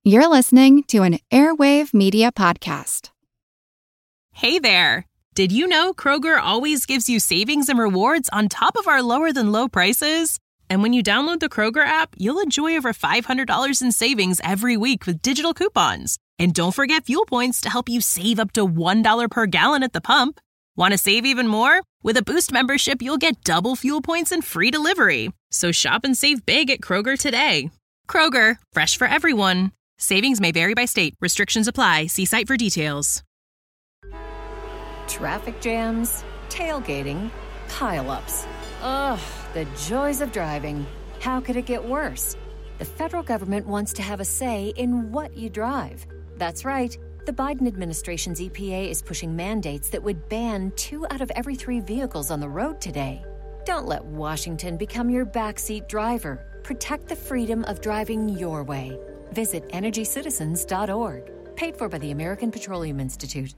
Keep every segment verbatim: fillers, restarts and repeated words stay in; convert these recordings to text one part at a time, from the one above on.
You're listening to an Airwave Media Podcast. Hey there! Did you know Kroger always gives you savings and rewards on top of our lower-than-low prices? And when you download the Kroger app, you'll enjoy over five hundred dollars in savings every week with digital coupons. And don't forget fuel points to help you save up to one dollar per gallon at the pump. Want to save even more? With a Boost membership, you'll get double fuel points and free delivery. So shop and save big at Kroger today. Kroger, fresh for everyone. Savings may vary by state. Restrictions apply. See site for details. Traffic jams, tailgating, pile-ups. Ugh, the joys of driving. How could it get worse? The federal government wants to have a say in what you drive. That's right. The Biden administration's E P A is pushing mandates that would ban two out of every three vehicles on the road today. Don't let Washington become your backseat driver. Protect the freedom of driving your way. Visit energy citizens dot org. Paid for by the American Petroleum Institute.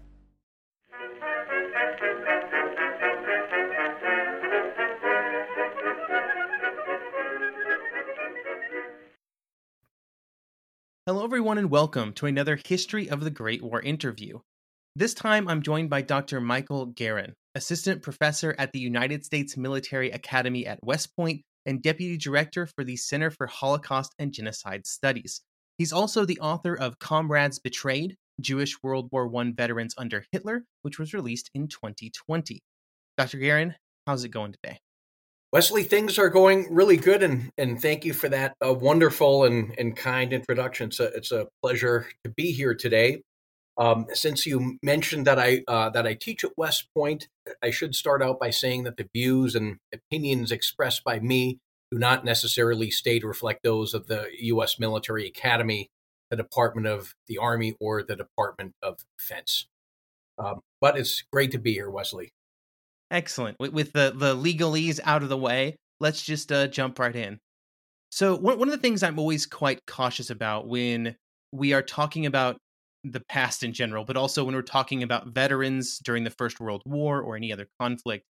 Hello, everyone, and welcome to another History of the Great War interview. This time, I'm joined by Doctor Michael Garin, Assistant Professor at the United States Military Academy at West Point and Deputy Director for the Center for Holocaust and Genocide Studies. He's also the author of Comrades Betrayed, Jewish World War One Veterans Under Hitler, which was released in twenty twenty. Doctor Garin, how's it going today? Wesley, things are going really good, and, and thank you for that uh, wonderful and, and kind introduction. It's a, it's a pleasure to be here today. Um, since you mentioned that I uh, that I teach at West Point, I should start out by saying that the views and opinions expressed by me do not necessarily state or reflect those of the U S Military Academy, the Department of the Army, or the Department of Defense. Um, but it's great to be here, Wesley. Excellent. With, with the, the legalese out of the way, let's just uh, jump right in. So one, one of the things I'm always quite cautious about when we are talking about the past in general, but also when we're talking about veterans during the First World War or any other conflict,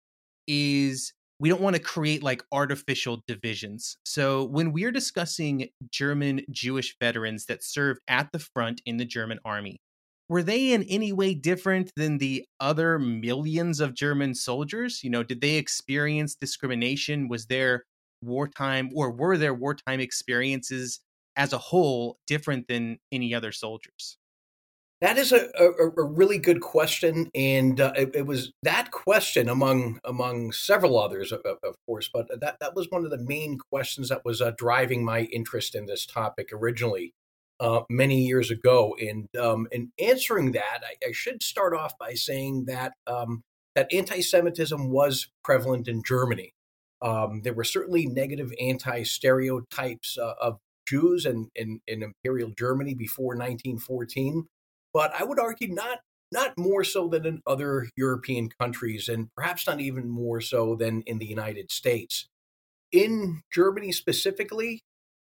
is we don't want to create like artificial divisions. So when we're discussing German Jewish veterans that served at the front in the German army, were they in any way different than the other millions of German soldiers? You know, did they experience discrimination? Was there wartime or were there wartime experiences as a whole different than any other soldiers? That is a, a, a really good question, and uh, it, it was that question among among several others, of, of course, but that, that was one of the main questions that was uh, driving my interest in this topic originally uh, many years ago. And um, in answering that, I, I should start off by saying that um, that anti-Semitism was prevalent in Germany. Um, there were certainly negative anti-stereotypes uh, of Jews in, in, in Imperial Germany before nineteen fourteen. But I would argue not not more so than in other European countries, and perhaps not even more so than in the United States. In Germany specifically,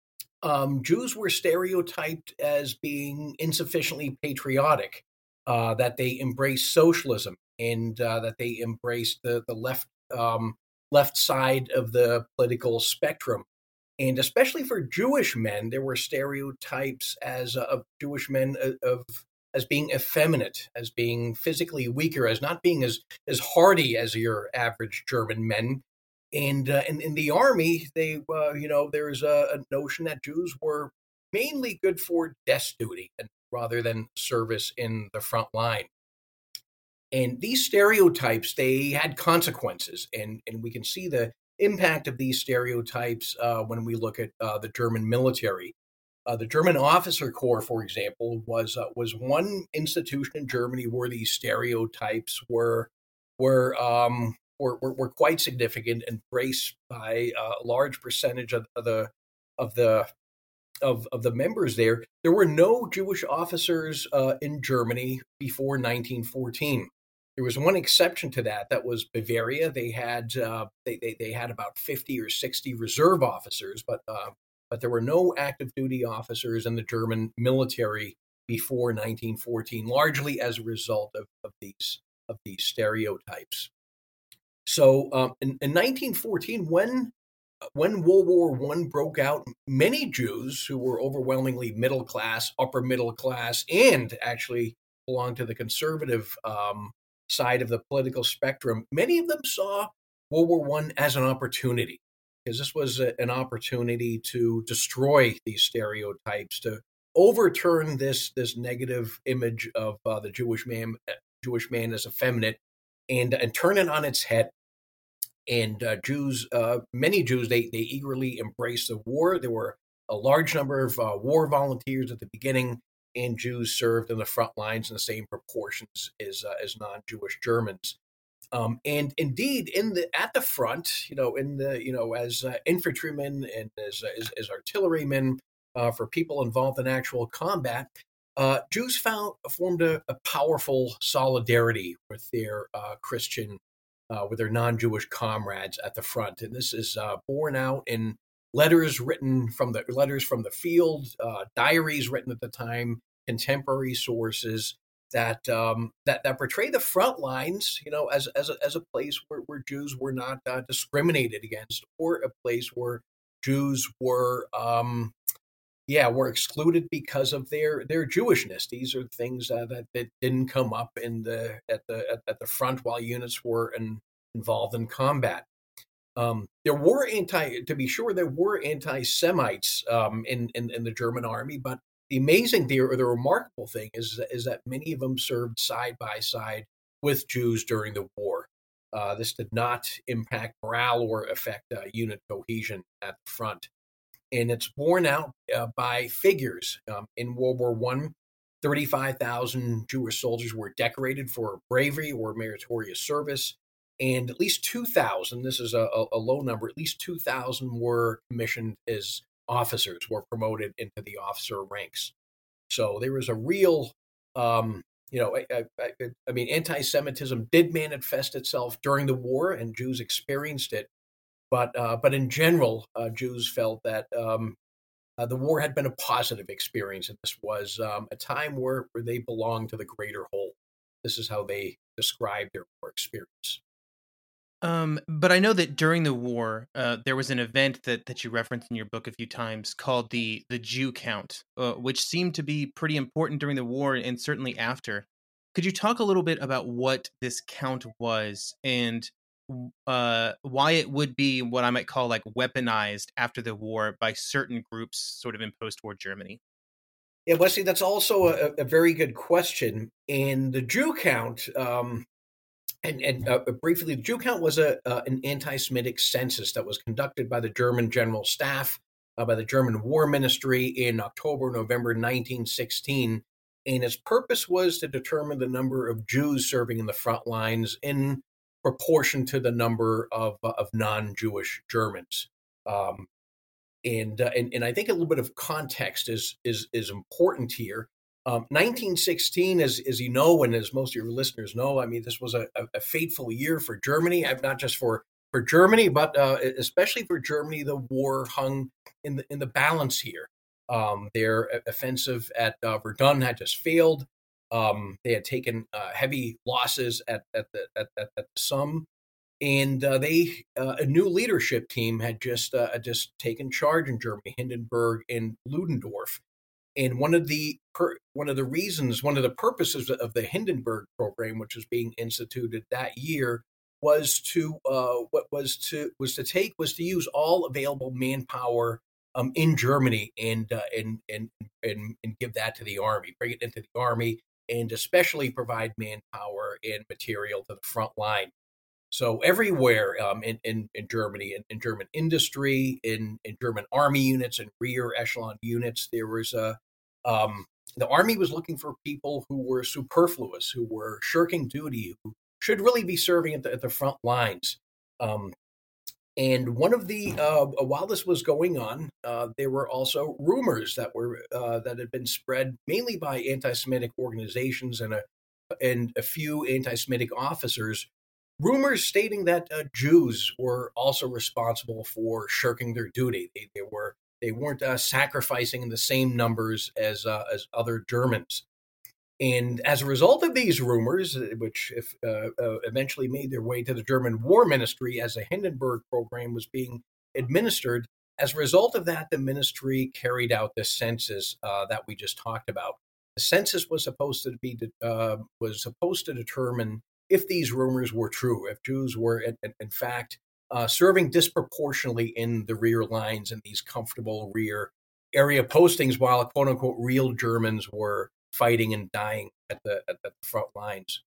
um, Jews were stereotyped as being insufficiently patriotic, uh, that they embraced socialism, and uh, that they embraced the, the left um, left side of the political spectrum. And especially for Jewish men, there were stereotypes as uh, of Jewish men uh, of as being effeminate, as being physically weaker, as not being as as hardy as your average German men. And uh, in, in the army, they, uh, you know, there's a, a notion that Jews were mainly good for desk duty and rather than service in the front line. And these stereotypes, they had consequences, and and we can see the impact of these stereotypes uh, when we look at uh, the German military. Uh, the German officer corps, for example, was uh, was one institution in Germany where these stereotypes were were um, were, were, were quite significant, embraced by a large percentage of, of the of the of, of the members there. There were no Jewish officers uh, in Germany before nineteen fourteen. There was one exception to that. That was Bavaria. They had uh, they, they they had about fifty or sixty reserve officers, but uh, but there were no active duty officers in the German military before nineteen fourteen, largely as a result of, of these of these stereotypes. So um, in, in nineteen fourteen, when when World War One broke out, many Jews who were overwhelmingly middle class, upper middle class, and actually belonged to the conservative um, side of the political spectrum, many of them saw World War One as an opportunity, because this was a, an opportunity to destroy these stereotypes, to overturn this this negative image of uh, the Jewish man, Jewish man as effeminate, and and turn it on its head. And uh, Jews, uh, many Jews, they they eagerly embraced the war. There were a large number of uh, war volunteers at the beginning, and Jews served in the front lines in the same proportions as uh, as non-Jewish Germans. Um, and indeed, in the at the front, you know, in the you know, as uh, infantrymen and as as, as artillerymen, uh, for people involved in actual combat, uh, Jews found formed a, a powerful solidarity with their uh, Christian, uh, with their non-Jewish comrades at the front, and this is uh, borne out in letters written from the letters from the field, uh, diaries written at the time, contemporary sources that um, that that portray the front lines, you know, as as a, as a place where, where Jews were not uh, discriminated against, or a place where Jews were, um, yeah, were excluded because of their their Jewishness. These are things uh, that that didn't come up in the at the at, at the front while units were in, involved in combat. Um, there were anti, to be sure, there were anti-Semites um, in, in in the German army, but the amazing thing, or the remarkable thing, is is that many of them served side by side with Jews during the war. Uh, this did not impact morale or affect uh, unit cohesion at the front, and it's borne out uh, by figures. Um, in World War One, thirty-five thousand Jewish soldiers were decorated for bravery or meritorious service, and at least two thousand, this is a, a low number, at least two thousand were commissioned as officers, were promoted into the officer ranks. So there was a real, um, you know, I, I, I mean, anti-Semitism did manifest itself during the war, and Jews experienced it. But uh, but in general, uh, Jews felt that um, uh, the war had been a positive experience, and this was um, a time where, where they belonged to the greater whole. This is how they described their war experience. Um, but I know that during the war, uh, there was an event that, that you referenced in your book a few times called the the Jew Count, uh, which seemed to be pretty important during the war and certainly after. Could you talk a little bit about what this count was and uh, why it would be what I might call like weaponized after the war by certain groups sort of in post-war Germany? Yeah, Wesley, that's also a, a very good question. And the Jew Count, um, And, and uh, briefly, the Jew Count was a uh, an anti-Semitic census that was conducted by the German General Staff, uh, by the German War Ministry in October, November nineteen sixteen. And its purpose was to determine the number of Jews serving in the front lines in proportion to the number of uh, of non-Jewish Germans. Um, and, uh, and and I think a little bit of context is is is important here. Um, nineteen sixteen, as as you know, and as most of your listeners know, I mean, this was a, a, a fateful year for Germany. Not just for for Germany, but uh, especially for Germany. The war hung in the in the balance here. Um, their offensive at uh, Verdun had just failed. Um, they had taken uh, heavy losses at at the at, at, at the Somme, and uh, they uh, a new leadership team had just uh, just taken charge in Germany, Hindenburg and Ludendorff. And one of the per, one of the reasons, one of the purposes of the Hindenburg program, which was being instituted that year, was to uh, what was to was to take was to use all available manpower um, in Germany and uh, and and and and give that to the army, bring it into the army, and especially provide manpower and material to the front line. So everywhere um, in, in, in Germany, in, in German industry, in, in German army units and rear echelon units, there was a um, the army was looking for people who were superfluous, who were shirking duty, who should really be serving at the, at the front lines. Um, and one of the uh, while this was going on, uh, there were also rumors that were uh, that had been spread mainly by anti-Semitic organizations and a and a few anti-Semitic officers. Rumors stating that uh, Jews were also responsible for shirking their duty. They, they were they weren't uh, sacrificing in the same numbers as uh, as other Germans. And as a result of these rumors, which if, uh, uh, eventually made their way to the German War Ministry as the Hindenburg program was being administered. As a result of that, the ministry carried out the census uh, that we just talked about. The census was supposed to be uh, was supposed to determine if these rumors were true, if Jews were in, in fact uh, serving disproportionately in the rear lines in these comfortable rear area postings, while quote unquote real Germans were fighting and dying at the at the front lines.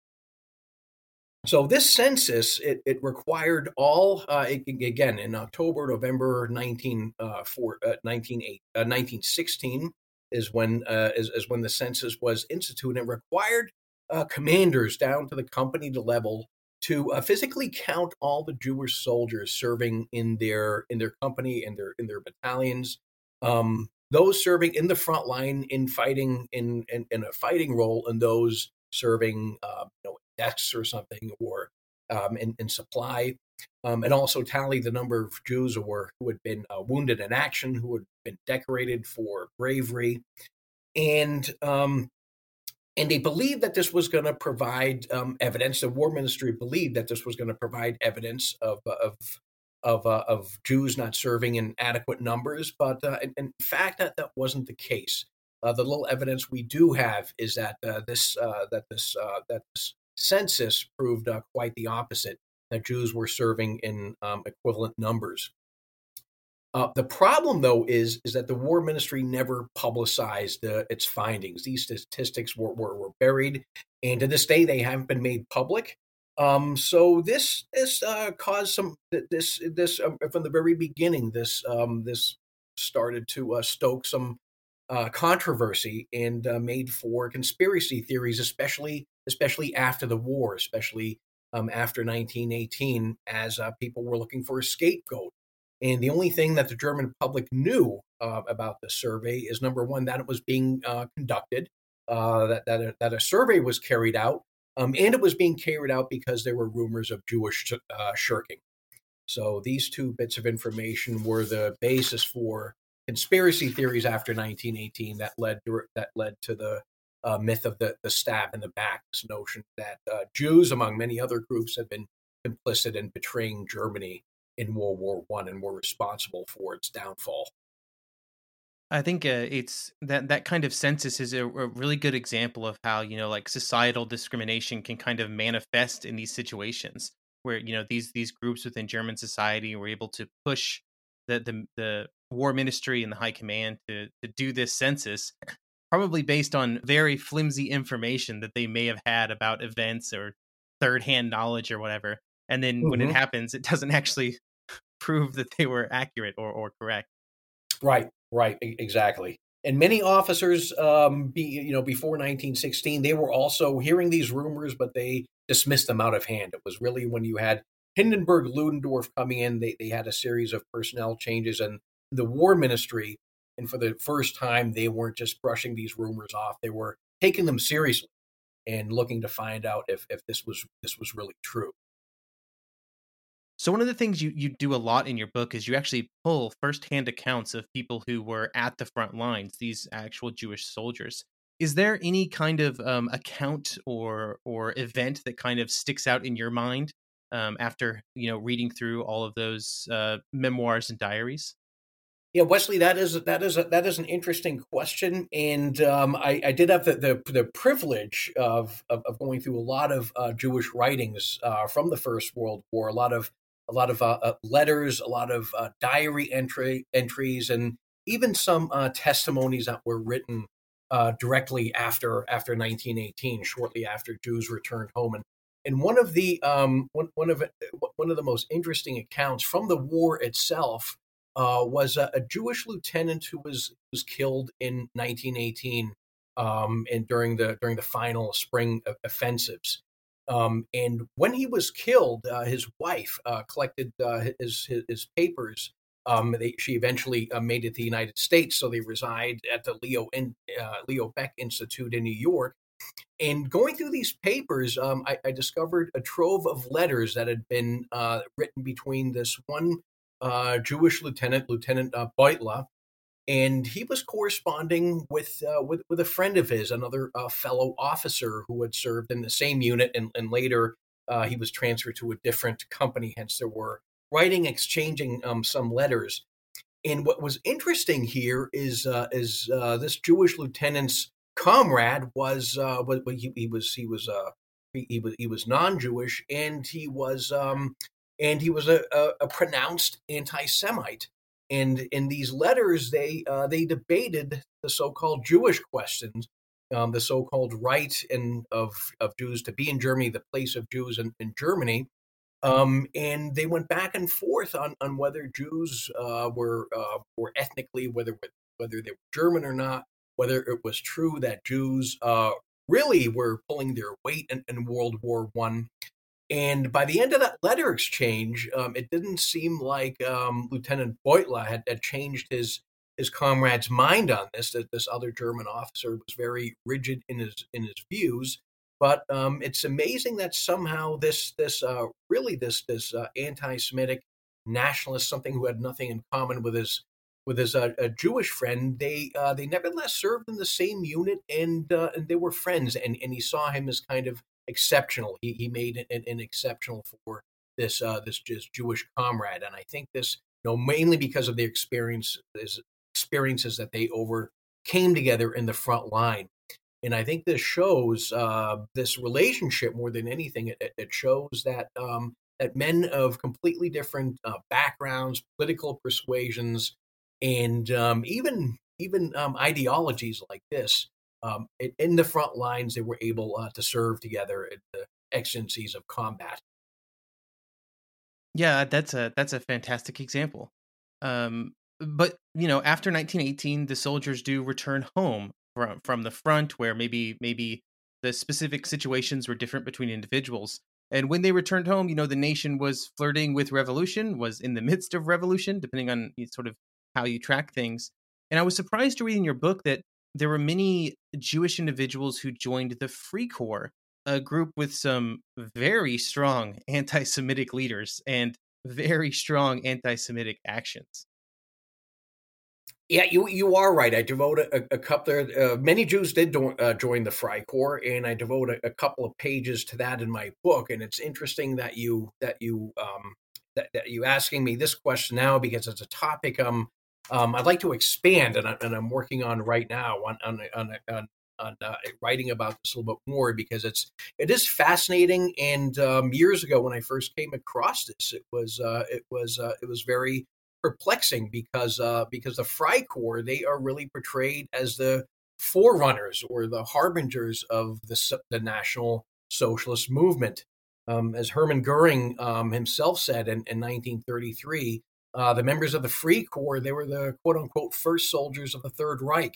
So this census, it, it required all, uh, it, again, in October, November nineteen, uh, for, uh, nineteen, uh, nineteen sixteen is when uh, is, is when the census was instituted, and required uh, commanders down to the company level to uh, physically count all the Jewish soldiers serving in their in their company and their in their battalions. Um, those serving in the front line in fighting in in, in a fighting role, and those serving uh, you know, desks or something, or um, in, in supply, um, and also tally the number of Jews who were who had been uh, wounded in action, who had been decorated for bravery, and um, and they believed that this was going to provide um, evidence. The War Ministry believed that this was going to provide evidence of of of, uh, of Jews not serving in adequate numbers, but uh, in, in fact, that that wasn't the case. Uh, the little evidence we do have is that uh, this uh, that this uh, that this census proved uh, quite the opposite. That Jews were serving in um, equivalent numbers. Uh, the problem, though, is is that the War Ministry never publicized uh, its findings. These statistics were, were were buried, and to this day they haven't been made public. Um, so this this uh, caused some this this um, from the very beginning. This um, this started to uh, stoke some Uh, controversy, and uh, made for conspiracy theories, especially especially after the war, especially um, after nineteen eighteen, as uh, people were looking for a scapegoat. And the only thing that the German public knew uh, about the survey is, number one, that it was being uh, conducted, uh, that that a, that a survey was carried out, um, and it was being carried out because there were rumors of Jewish uh, shirking. So these two bits of information were the basis for conspiracy theories after nineteen eighteen that led to, that led to the uh, myth of the, the stab in the back, this notion that uh, Jews, among many other groups, had been complicit in betraying Germany in World War One and were responsible for its downfall. I think uh, it's that that kind of census is a, a really good example of how, you know, like societal discrimination can kind of manifest in these situations where, you know, these these groups within German society were able to push the the, the War Ministry and the High Command to to do this census, probably based on very flimsy information that they may have had about events or third-hand knowledge or whatever. And then mm-hmm. when it happens, it doesn't actually prove that they were accurate or, or correct. Right, right, exactly. And many officers, um, be, you know, before nineteen sixteen, they were also hearing these rumors, but they dismissed them out of hand. It was really when you had Hindenburg, Ludendorff coming in, they, they had a series of personnel changes and the War Ministry. And for the first time, they weren't just brushing these rumors off. They were taking them seriously and looking to find out if, if this was this was really true. So one of the things you, you do a lot in your book is you actually pull firsthand accounts of people who were at the front lines, these actual Jewish soldiers. Is there any kind of um, account or or event that kind of sticks out in your mind um, after, you know, reading through all of those uh, memoirs and diaries? Yeah, Wesley, that is that is a, that is an interesting question, and um, I, I did have the, the the privilege of of, of going through a lot of uh, Jewish writings uh, from the First World War, a lot of a lot of uh, uh, letters, a lot of uh, diary entry entries, and even some uh, testimonies that were written uh, directly after after nineteen eighteen, shortly after Jews returned home. And and one of the um, one one of one of the most interesting accounts from the war itself. Uh, was a, a Jewish lieutenant who was was killed in nineteen eighteen, um, and during the during the final spring offensives. Um, and when he was killed, uh, his wife uh, collected uh, his, his his papers. Um, they, she eventually uh, made it to the United States, so they reside at the Leo in, uh, Leo Beck Institute in New York. And going through these papers, um, I, I discovered a trove of letters that had been uh, written between this one. Uh, Jewish lieutenant, Lieutenant uh, Beutler, and he was corresponding with uh, with with a friend of his, another uh, fellow officer who had served in the same unit, and, and later uh, he was transferred to a different company. Hence, there were writing, exchanging um, some letters. And what was interesting here is uh, is uh, this Jewish lieutenant's comrade was uh, was he, he was he was uh, he, he was he was non-Jewish, and he was um, and he was a, a, a pronounced anti-Semite. And in these letters, they uh, they debated the so-called Jewish questions, um, the so-called right in, of of Jews to be in Germany, the place of Jews in, in Germany. Um, and they went back and forth on, on whether Jews uh, were uh, were ethnically, whether whether they were German or not, whether it was true that Jews uh, really were pulling their weight in, in World War One. And by the end of that letter exchange, um, it didn't seem like um, Lieutenant Beutler had, had changed his his comrade's mind on this. That this other German officer was very rigid in his in his views. But um, it's amazing that somehow this this uh, really this this uh, anti-Semitic nationalist, something who had nothing in common with his with his uh, a Jewish friend, they uh, they nevertheless served in the same unit, and uh, and they were friends. And, and he saw him as kind of exceptional. He he made an, an exceptional for this uh, this just Jewish comrade. And I think this, you know, mainly because of the experience experiences that they overcame together in the front line. And I think this shows uh, this relationship more than anything. It, it shows that um, that men of completely different uh, backgrounds, political persuasions, and um, even even um, ideologies like this, um, it, in the front lines, they were able uh, to serve together at the exigencies of combat. Yeah, that's a that's a fantastic example. Um, but you know, after nineteen eighteen, the soldiers do return home from from the front, where maybe maybe the specific situations were different between individuals. And when they returned home, you know, the nation was flirting with revolution, was in the midst of revolution, depending on sort of how you track things. And I was surprised to read in your book that there were many Jewish individuals who joined the Free Corps, a group with some very strong anti-Semitic leaders and very strong anti-Semitic actions. Yeah, you you are right. I devote a, a couple of, uh, many Jews did do, uh, join the Freikorps, and I devote a, a couple of pages to that in my book. And it's interesting that you that you um, that, that you asking me this question now, because it's a topic um, um I'd like to expand, and, I, and I'm working on right now on on on, on, on uh, writing about this a little bit more, because it's it is fascinating. And um, years ago, when I first came across this, it was uh, it was uh, it was very perplexing, because uh, because the Freikorps, they are really portrayed as the forerunners or the harbingers of the the National Socialist movement. Um, as Hermann Goering um, himself said in, in nineteen thirty-three, uh, the members of the Freikorps, they were the quote unquote first soldiers of the Third Reich.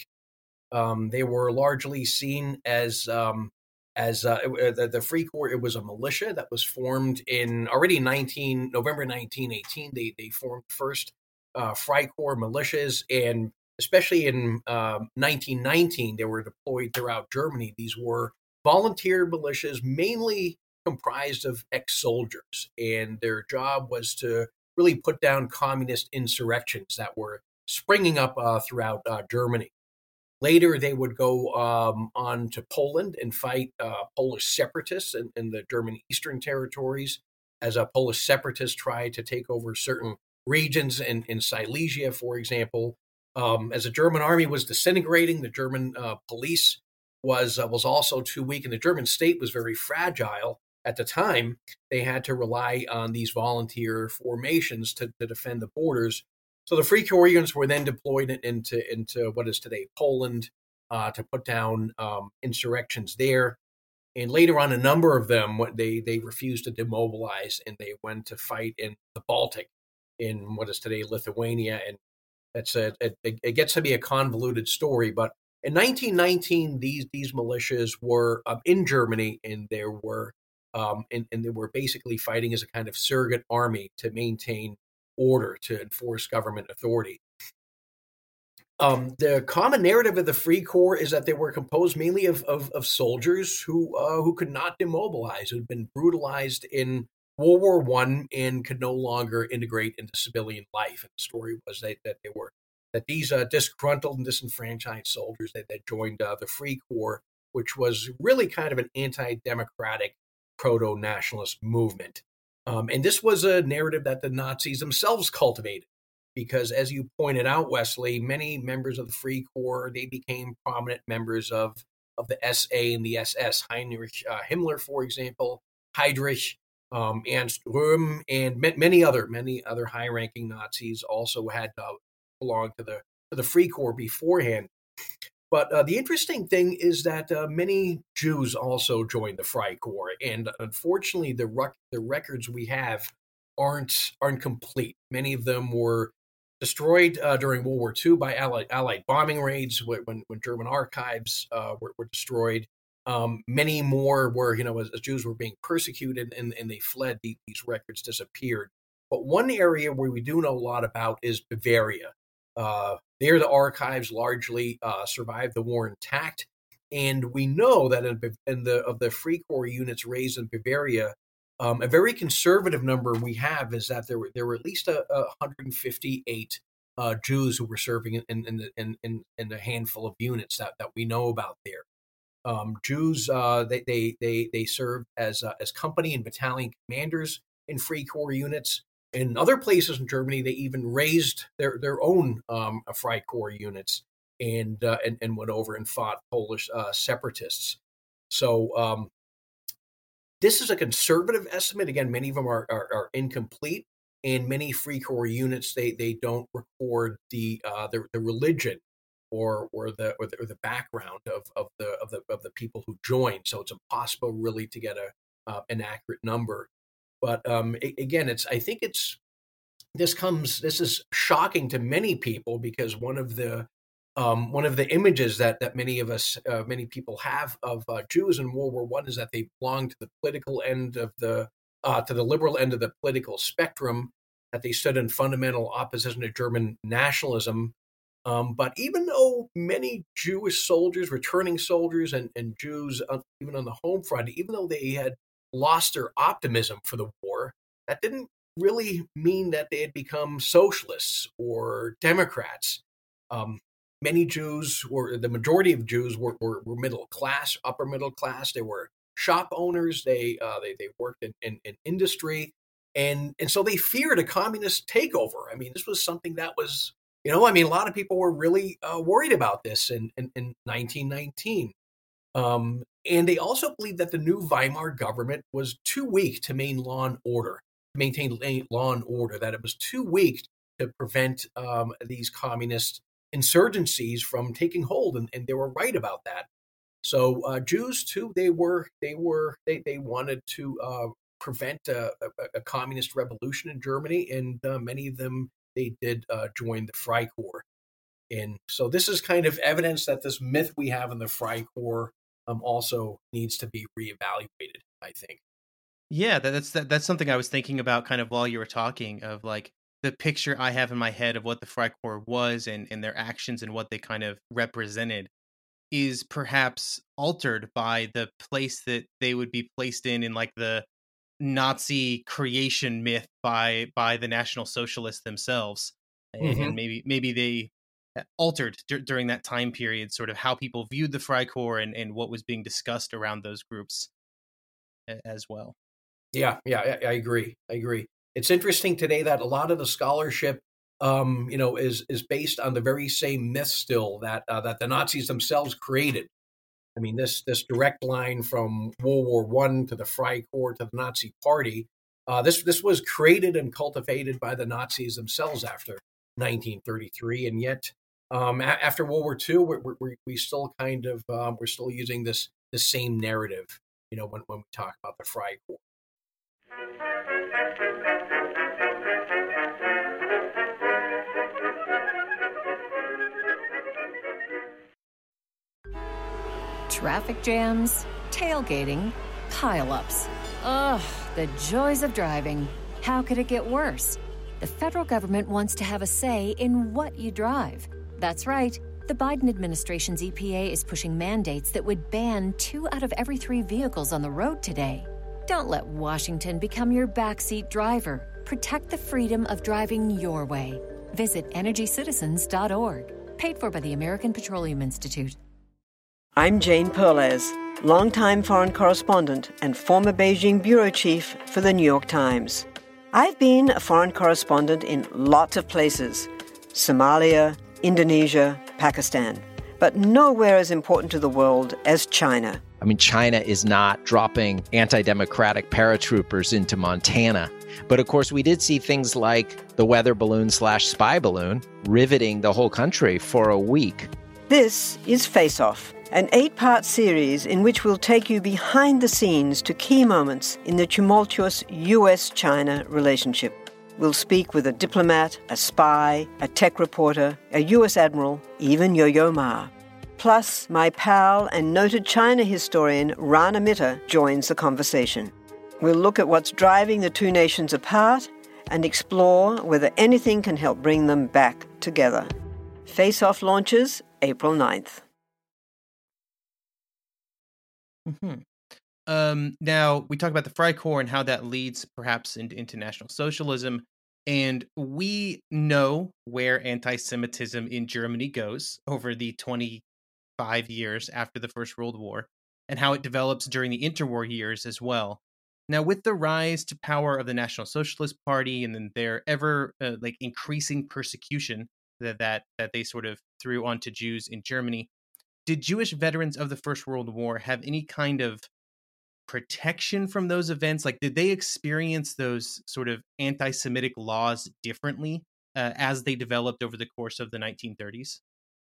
Um, they were largely seen as um, as uh, the, the Freikorps. It was a militia that was formed in already nineteen November nineteen eighteen. They they formed first uh, Freikorps militias, and especially in uh, nineteen nineteen, they were deployed throughout Germany. These were volunteer militias, mainly comprised of ex-soldiers, and their job was to really put down communist insurrections that were springing up uh, throughout uh, Germany. Later, they would go um, on to Poland and fight uh, Polish separatists in, in the German Eastern territories, as a Polish separatists tried to take over certain regions in, in Silesia, for example. Um, as the German army was disintegrating, the German uh, police was uh, was also too weak, and the German state was very fragile at the time. They had to rely on these volunteer formations to, to defend the borders. So the Freikorps units were then deployed into into what is today Poland uh, to put down um, insurrections there. And later on, a number of them, they they refused to demobilize, and they went to fight in the Baltic, in what is today Lithuania. And that's a, it, it gets to be a convoluted story. But in nineteen nineteen, these these militias were um, in Germany, and there were um, and, and they were basically fighting as a kind of surrogate army to maintain order, to enforce government authority. Um, the common narrative of the Freikorps is that they were composed mainly of of, of soldiers who uh, who could not demobilize, who had been brutalized in World War One and could no longer integrate into civilian life. And the story was that, that they were that these uh, disgruntled and disenfranchised soldiers that, that joined uh, the Freikorps, which was really kind of an anti-democratic proto-nationalist movement. Um, and this was a narrative that the Nazis themselves cultivated, because as you pointed out, Wesley, many members of the Free Corps, they became prominent members of, of the S A and the S S. Heinrich uh, Himmler, for example, Heydrich, um, Ernst Röhm, and ma- many other many other high-ranking Nazis also had uh, belonged to the to the Free Corps beforehand. But uh, the interesting thing is that uh, many Jews also joined the Freikorps, and unfortunately, the rec- the records we have aren't aren't complete. Many of them were destroyed uh, during World War Two by Allied, Allied bombing raids when when German archives uh, were, were destroyed. Um, many more were, you know, as, as Jews were being persecuted and, and they fled, the, these records disappeared. But one area where we do know a lot about is Bavaria. Uh, there, the archives largely uh, survived the war intact, and we know that in, in the of the Free Corps units raised in Bavaria, um, a very conservative number we have is that there were there were at least a, a one hundred fifty-eight uh, Jews who were serving in in, the, in in in a handful of units that, that we know about there. Um, Jews uh, they they they they served as uh, as company and battalion commanders in Free Corps units. In other places in Germany, they even raised their their own um, Freikorps units and, uh, and and went over and fought Polish uh, separatists. So um, this is a conservative estimate. Again, many of them are are, are incomplete, and many Free Corps units they they don't record the uh, the, the religion or or the or the, or the background of, of the of the of the people who joined. So it's impossible really to get a uh, an accurate number. But um, again, it's I think it's this comes this is shocking to many people, because one of the um, one of the images that that many of us uh, many people have of uh, Jews in World War One is that they belonged to the political end of the uh, to the liberal end of the political spectrum, that they stood in fundamental opposition to German nationalism. Um, but even though many Jewish soldiers, returning soldiers, and, and Jews uh, even on the home front, even though they had lost their optimism for the war, that didn't really mean that they had become socialists or Democrats. Um, many Jews were, the majority of Jews were, were, were middle class, upper middle class. They were shop owners. They uh, they they worked in, in, in industry, and and so they feared a communist takeover. I mean, this was something that was, you know, I mean, a lot of people were really uh, worried about this in in, in nineteen nineteen. Um, and they also believed that the new Weimar government was too weak to maintain law and order, to maintain law and order, that it was too weak to prevent um, these communist insurgencies from taking hold, and, and they were right about that. So uh, Jews too, they were they were they they wanted to uh, prevent a, a, a communist revolution in Germany, and uh, many of them they did uh, join the Freikorps. And so this is kind of evidence that this myth we have in the Freikorps um, also needs to be reevaluated, I think. Yeah, that, that's that, that's something I was thinking about kind of while you were talking, of like the picture I have in my head of what the Freikorps was and, and their actions and what they kind of represented is perhaps altered by the place that they would be placed in, in like the Nazi creation myth by by the National Socialists themselves. Mm-hmm. And maybe maybe they altered d- during that time period sort of how people viewed the Freikorps and, and what was being discussed around those groups as well. Yeah, yeah, I, I agree. I agree. It's interesting today that a lot of the scholarship, um, you know, is is based on the very same myth still that uh, that the Nazis themselves created. I mean, this this direct line from World War One to the Freikorps to the Nazi Party, uh, this this was created and cultivated by the Nazis themselves after nineteen thirty-three, and yet um, a- after World War Two, we we we still kind of um, we're still using this the same narrative, you know, when when we talk about the Freikorps. Traffic jams, tailgating, pileups. Ugh, the joys of driving. How could it get worse? The federal government wants to have a say in what you drive. That's right. The Biden administration's E P A is pushing mandates that would ban two out of every three vehicles on the road today. Don't let Washington become your backseat driver. Protect the freedom of driving your way. Visit energy citizens dot org. Paid for by the American Petroleum Institute. I'm Jane Perlez. longtime foreign correspondent and former Beijing bureau chief for the New York Times. I've been a foreign correspondent in lots of places: Somalia, Indonesia, Pakistan, but nowhere as important to the world as China. I mean, China is not dropping anti-democratic paratroopers into Montana. But of course, we did see things like the weather balloon slash spy balloon riveting the whole country for a week. This is Face Off, an eight-part series in which we'll take you behind the scenes to key moments in the tumultuous U S China relationship. We'll speak with a diplomat, a spy, a tech reporter, a U S admiral, even Yo-Yo Ma. Plus, my pal and noted China historian Rana Mitter joins the conversation. We'll look at what's driving the two nations apart and explore whether anything can help bring them back together. Face Off launches April ninth. Mm-hmm. Um, now, we talk about the Freikorps and how that leads perhaps into international socialism. And we know where anti-Semitism in Germany goes over the twenty-five years after the First World War, and how it develops during the interwar years as well. Now, with the rise to power of the National Socialist Party and then their ever uh, like increasing persecution that, that that they sort of threw onto Jews in Germany, did Jewish veterans of the First World War have any kind of protection from those events? Like, did they experience those sort of anti-Semitic laws differently uh, as they developed over the course of the nineteen thirties?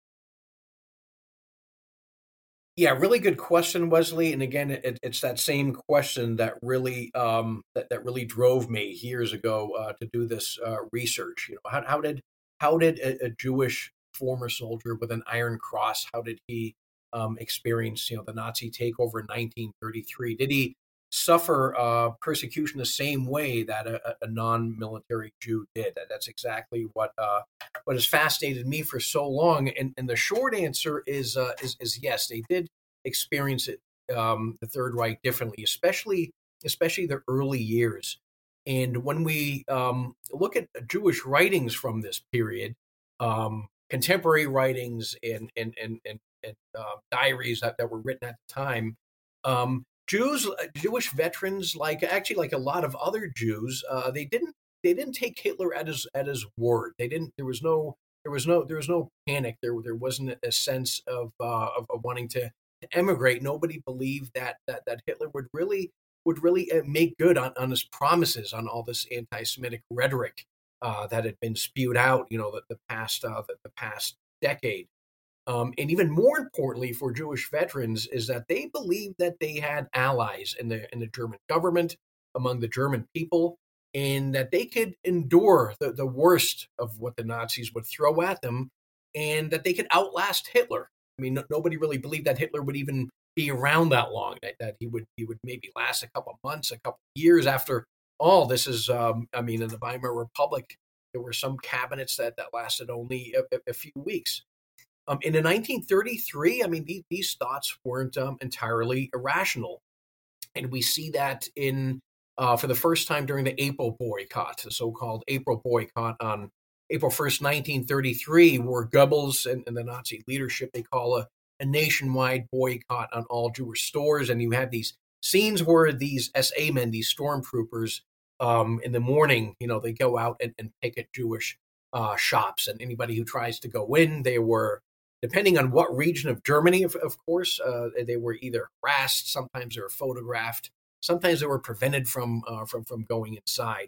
Yeah, really good question, Wesley. And again, it, it's that same question that really um, that, that really drove me years ago uh, to do this uh, research. You know, how, how did how did a, a Jewish former soldier with an Iron Cross, how did he um, experience, you know, the Nazi takeover in nineteen thirty-three? Did he suffer uh, persecution the same way that a, a non-military Jew did? That's exactly what uh, what has fascinated me for so long. And, and the short answer is, uh, is is yes, they did experience it, um, the Third Reich, differently, especially especially the early years. And when we um, look at Jewish writings from this period, um, contemporary writings and and and and, and uh, diaries that, that were written at the time, um, Jews, Jewish veterans, like actually like a lot of other Jews, uh, they didn't they didn't take Hitler at his at his word. They didn't. There was no there was no there was no panic. There there wasn't a sense of uh, of, of wanting to, to emigrate. Nobody believed that that that Hitler would really would really make good on, on his promises, on all this anti-Semitic rhetoric uh, that had been spewed out. You know, the, the past uh, the, the past decade. Um, and even more importantly for Jewish veterans is that they believed that they had allies in the in the German government, among the German people, and that they could endure the, the worst of what the Nazis would throw at them, and that they could outlast Hitler. I mean, no, nobody really believed that Hitler would even be around that long, that, that he would he would maybe last a couple of months, a couple of years. After all, this is, um, I mean, in the Weimar Republic, there were some cabinets that, that lasted only a, a few weeks. Um, in nineteen thirty-three, I mean, these, these thoughts weren't um, entirely irrational. And we see that in uh, for the first time during the April boycott, the so-called April boycott on April first, nineteen thirty-three, where Goebbels and, and the Nazi leadership, they call a, a nationwide boycott on all Jewish stores. And you have these scenes where these S A men, these stormtroopers, um, in the morning, you know, they go out and, and picket Jewish uh, shops. And anybody who tries to go in, they were, depending on what region of Germany, of, of course, uh, they were either harassed, sometimes they were photographed, sometimes they were prevented from uh, from from going inside.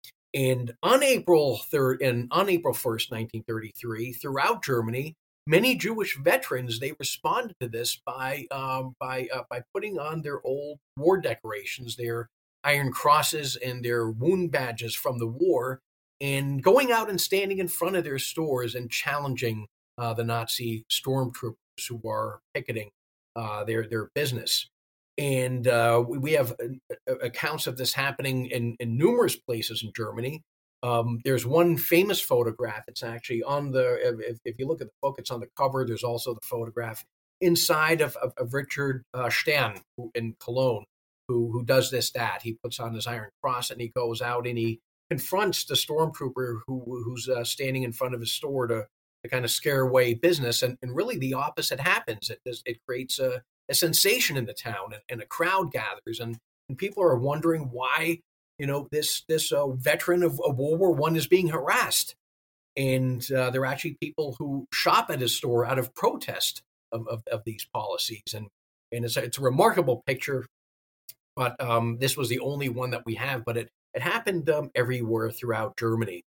And on April third, and on April first, nineteen thirty-three, throughout Germany, many Jewish veterans, they responded to this by um, by uh, by putting on their old war decorations, their Iron Crosses and their wound badges from the war, and going out and standing in front of their stores and challenging Uh, the Nazi stormtroopers who are picketing uh, their their business. And uh, we, we have uh, accounts of this happening in, in numerous places in Germany. Um, there's one famous photograph. It's actually on the, if, if you look at the book, it's on the cover. There's also the photograph inside of, of, of Richard uh, Stern who, in Cologne, who, who does this, that. He puts on his Iron Cross and he goes out and he confronts the stormtrooper who who's uh, standing in front of his store to to kind of scare away business. And, and really the opposite happens. It, it creates a, a sensation in the town, and, and a crowd gathers, and, and people are wondering why, you know, this this uh, veteran of, of World War One is being harassed. And uh, there are actually people who shop at his store out of protest of, of, of these policies. And and it's a, it's a remarkable picture, but um, this was the only one that we have. But it, it happened um, everywhere throughout Germany.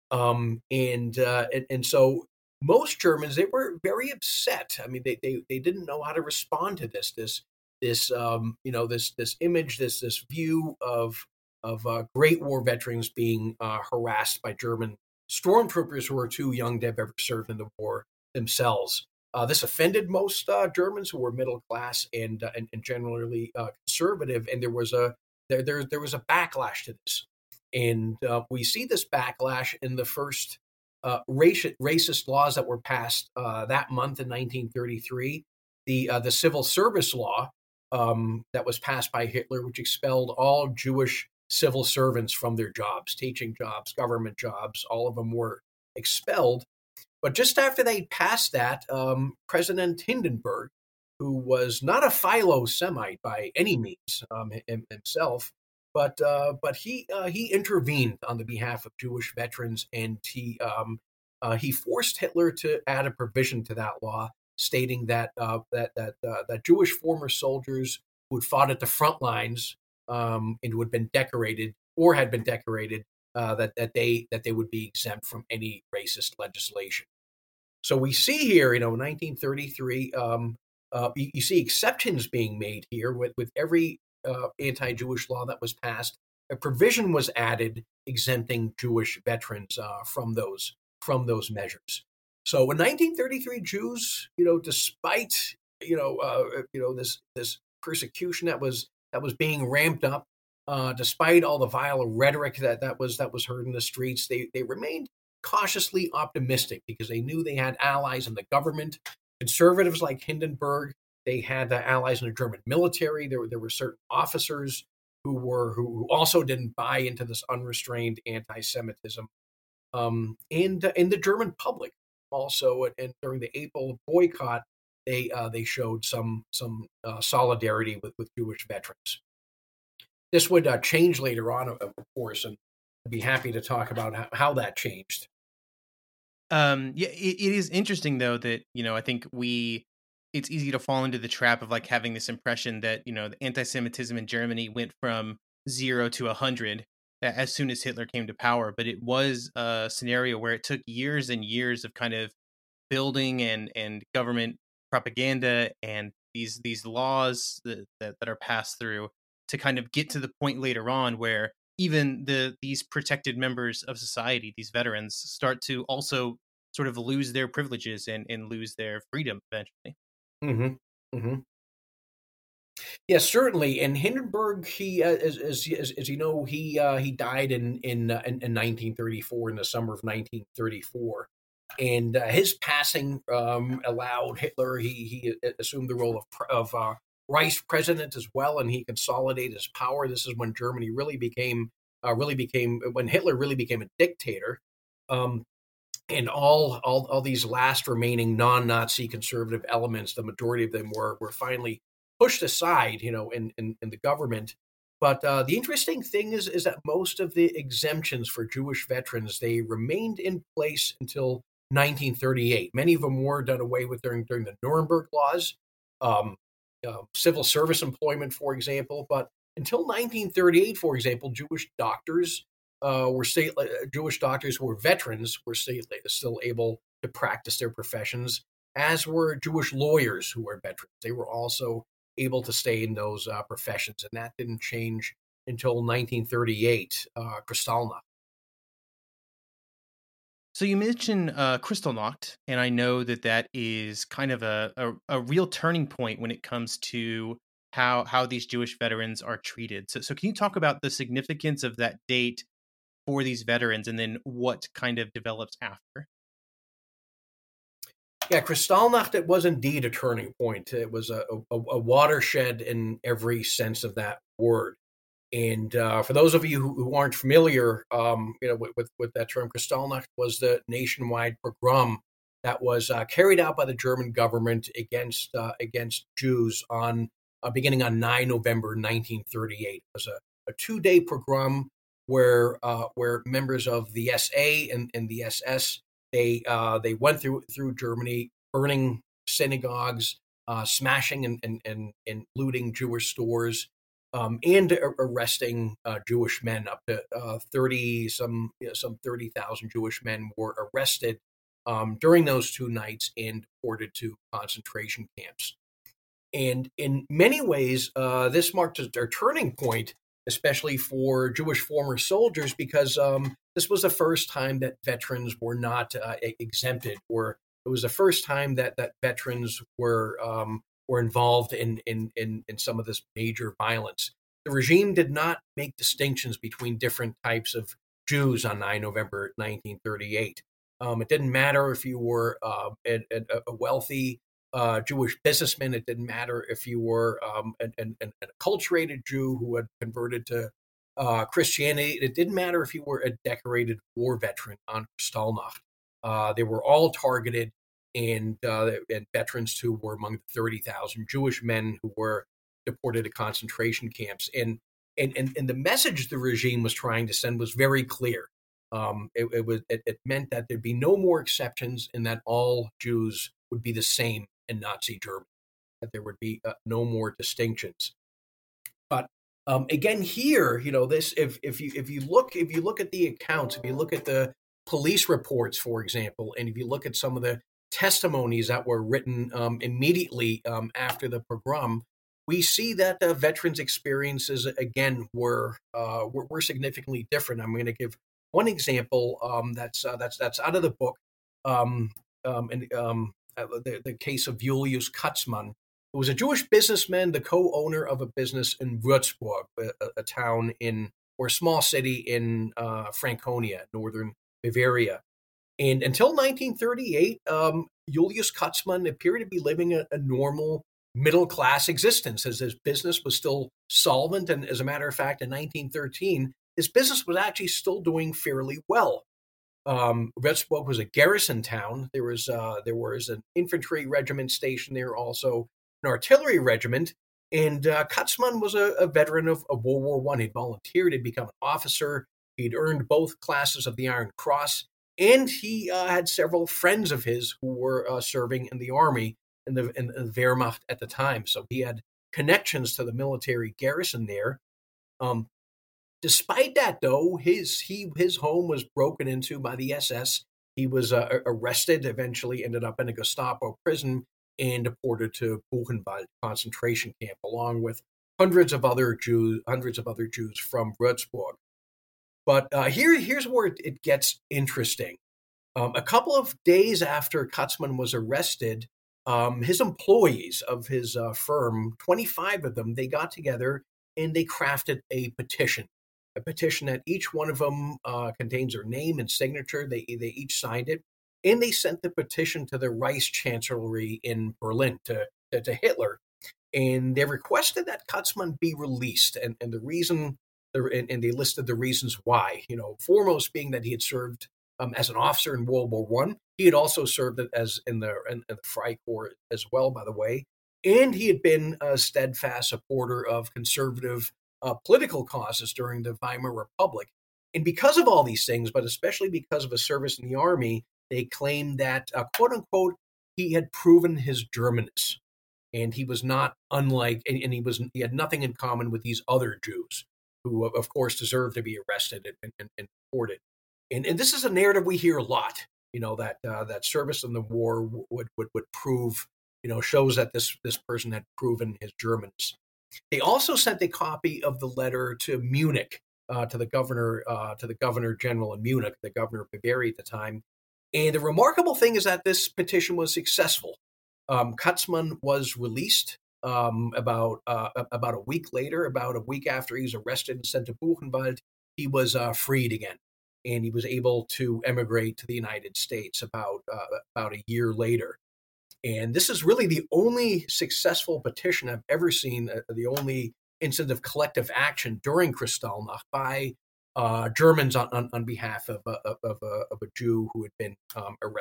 Um, and, uh, and and so most Germans, they were very upset. I mean, they they, they didn't know how to respond to this, this, this um, you know, this this image, this this view of, of uh, Great War veterans being uh, harassed by German stormtroopers who were too young to have ever served in the war themselves. Uh, this offended most uh, Germans who were middle class and uh, and, and generally uh, conservative, and there was a there there there was a backlash to this, and uh, we see this backlash in the first uh, racist racist laws that were passed uh, that month in nineteen thirty-three. The uh, the civil service law um, that was passed by Hitler, which expelled all Jewish civil servants from their jobs, teaching jobs, government jobs, all of them were expelled. But just after they passed that, um, President Hindenburg, who was not a Philo-Semite by any means um, himself, but uh, but he uh, he intervened on the behalf of Jewish veterans, and he um, uh, he forced Hitler to add a provision to that law, stating that uh, that that uh, that Jewish former soldiers who had fought at the front lines Um, and who had been decorated or had been decorated, uh, that that they that they would be exempt from any racist legislation. So we see here, you know, nineteen thirty-three, um, uh, you, you see exceptions being made here with with every uh, anti-Jewish law that was passed. A provision was added exempting Jewish veterans uh, from those from those measures. So in nineteen thirty-three, Jews, you know, despite you know uh, you know this this persecution that was that was being ramped up, uh, despite all the vile rhetoric that, that was that was heard in the streets, they they remained cautiously optimistic because they knew they had allies in the government, conservatives like Hindenburg. They had uh, allies in the German military. There were there were certain officers who were who also didn't buy into this unrestrained anti-Semitism, um, and uh, in the German public also. And, and during the April boycott, they uh, they showed some some uh, solidarity with, with Jewish veterans. This would uh, change later on, of course, and I'd be happy to talk about how, how that changed. Um, yeah, it, it is interesting though that you know I think we it's easy to fall into the trap of like having this impression that you know the anti-Semitism in Germany went from zero to a hundred as soon as Hitler came to power, but it was a scenario where it took years and years of kind of building and and government propaganda and these these laws that, that that are passed through to kind of get to the point later on where even the these protected members of society, these veterans, start to also sort of lose their privileges and, and lose their freedom eventually. Mm-hmm. Mm-hmm. Yes, certainly. And Hindenburg, he, uh, as, as as as you know, he uh, he died in in, uh, in in nineteen thirty-four, in the summer of nineteen thirty-four. And uh, his passing um, allowed Hitler, he he assumed the role of, of uh, vice president as well, and he consolidated his power. This is when Germany really became, uh, really became, when Hitler really became a dictator. Um, and all, all all these last remaining non-Nazi conservative elements, the majority of them were were finally pushed aside, you know, in, in, in the government. But uh, the interesting thing is, is that most of the exemptions for Jewish veterans, they remained in place until nineteen thirty-eight. Many of them were done away with during during the Nuremberg laws, um, uh, civil service employment, for example. But until nineteen thirty-eight, for example, Jewish doctors uh, were state uh, Jewish doctors who were veterans were state, still able to practice their professions, as were Jewish lawyers who were veterans. They were also able to stay in those uh, professions, and that didn't change until nineteen thirty-eight, uh, Kristallnacht. So you mentioned uh, Kristallnacht, and I know that that is kind of a, a, a real turning point when it comes to how how these Jewish veterans are treated. So, so can you talk about the significance of that date for these veterans, and then what kind of develops after? Yeah, Kristallnacht, it was indeed a turning point. It was a, a, a watershed in every sense of that word. And uh, for those of you who, who aren't familiar, um, you know, with, with, with that term, Kristallnacht was the nationwide pogrom that was uh, carried out by the German government against uh, against Jews on uh, beginning on the ninth of November nineteen thirty-eight. It was a, a two-day pogrom where uh, where members of the S A and, and the S S they uh, they went through through Germany, burning synagogues, uh, smashing and, and and and looting Jewish stores, um, and ar- arresting uh, Jewish men. Up to uh, thirty some you know, some thirty thousand Jewish men were arrested um, during those two nights and deported to concentration camps. And in many ways, uh, this marked a, a turning point, especially for Jewish former soldiers, because um, this was the first time that veterans were not uh, exempted, or it was the first time that that veterans were um, were involved in, in in in some of this major violence. The regime did not make distinctions between different types of Jews on the ninth of November nineteen thirty-eight. Um, it didn't matter if you were uh, a, a wealthy uh, Jewish businessman. It didn't matter if you were um, an, an, an acculturated Jew who had converted to uh, Christianity. It didn't matter if you were a decorated war veteran on Kristallnacht. Uh, they were all targeted, and, uh, and veterans too were among the thirty thousand Jewish men who were deported to concentration camps. And, and, and, and the message the regime was trying to send was very clear. Um, it, it was it, it meant that there'd be no more exceptions, and that all Jews would be the same in Nazi Germany, that there would be uh, no more distinctions. But um, again, here, you know, this if if you if you look if you look at the accounts, if you look at the police reports, for example, and if you look at some of the testimonies that were written um, immediately um, after the pogrom, we see that the veterans' experiences again were uh, were, were significantly different. I'm going to give one example um, that's uh, that's that's out of the book, um, um, and um, the, the case of Julius Katzmann, who was a Jewish businessman, the co-owner of a business in Würzburg, a, a town in or a small city in uh, Franconia, northern Bavaria. And until nineteen thirty-eight, um, Julius Katzmann appeared to be living a, a normal middle-class existence, as his business was still solvent. And as a matter of fact, in nineteen thirteen, his business was actually still doing fairly well. Um, Würzburg was a garrison town. There was uh, there was an infantry regiment stationed there, also an artillery regiment. And uh, Katzmann was a, a veteran of, of World War One. He'd volunteered to become an officer. He'd earned both classes of the Iron Cross, and he uh, had several friends of his who were uh, serving in the army in the, in the Wehrmacht at the time. So he had connections to the military garrison there. Um, Despite that, though, his he his home was broken into by the S S. He was uh, arrested, eventually ended up in a Gestapo prison, and deported to Buchenwald concentration camp, along with hundreds of other Jews, hundreds of other Jews from Würzburg. But uh, here, here's where it, it gets interesting. Um, a couple of days after Katzmann was arrested, um, his employees of his uh, firm, twenty-five of them, they got together and they crafted a petition. A petition that each one of them uh, contains their name and signature. They they each signed it, and they sent the petition to the Reichschancellery in Berlin, to, to, to Hitler. And they requested that Katzmann be released, and, and the reason, and, and they listed the reasons why. You know, foremost being that he had served um, as an officer in World War One. He had also served as in the in, in the Freikorps as well, by the way, and he had been a steadfast supporter of conservative Uh, political causes during the Weimar Republic. And because of all these things, but especially because of his service in the army, they claimed that, uh, quote unquote, he had proven his Germanness. And he was not unlike, and, and he was he had nothing in common with these other Jews who, of course, deserved to be arrested and, and, and deported. And, and this is a narrative we hear a lot, you know, that uh, that service in the war would, would, would prove, you know, shows that this, this person had proven his Germanness. They also sent a copy of the letter to Munich, uh, to the governor, uh, to the governor general in Munich, the governor of Bavaria at the time. And the remarkable thing is that this petition was successful. Um, Katzmann was released um, about uh, about a week later, about a week after he was arrested and sent to Buchenwald. He was uh, freed again, and he was able to emigrate to the United States about uh, about a year later. And this is really the only successful petition I've ever seen, uh, the only incident of collective action during Kristallnacht by uh, Germans on, on, on behalf of, uh, of, of, uh, of a Jew who had been um, arrested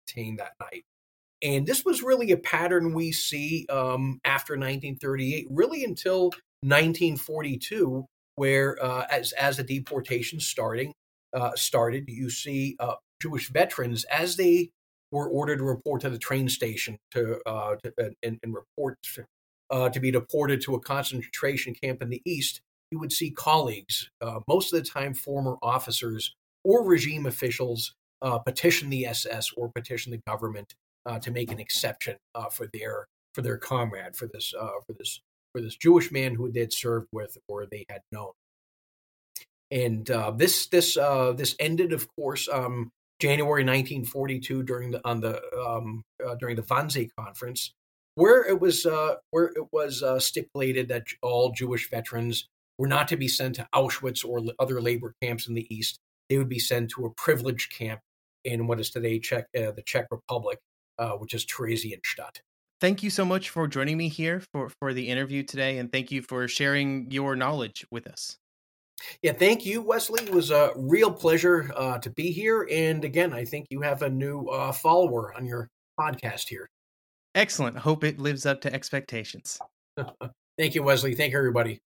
detained that night. And this was really a pattern we see um, after nineteen thirty-eight, really until nineteen forty-two, where uh, as as the deportation starting uh, started, you see uh, Jewish veterans as they were ordered to report to the train station to, uh, to and, and report to, uh, to be deported to a concentration camp in the East. You would see colleagues, uh, most of the time former officers or regime officials, uh, petition the S S or petition the government uh, to make an exception uh, for their for their comrade, for this uh, for this for this Jewish man who they had served with or they had known. And uh, this this uh, this ended, of course, um, January nineteen forty-two during the on the um, uh, during the Wannsee Conference, where it was uh, where it was uh, stipulated that all Jewish veterans were not to be sent to Auschwitz or other labor camps in the East. They would be sent to a privileged camp in what is today Czech, uh, the Czech Republic, uh, which is Theresienstadt. Thank you so much for joining me here for, for the interview today, and thank you for sharing your knowledge with us. Yeah, thank you, Wesley. It was a real pleasure uh, to be here. And again, I think you have a new uh, follower on your podcast here. Excellent. Hope it lives up to expectations. Thank you, Wesley. Thank you, everybody.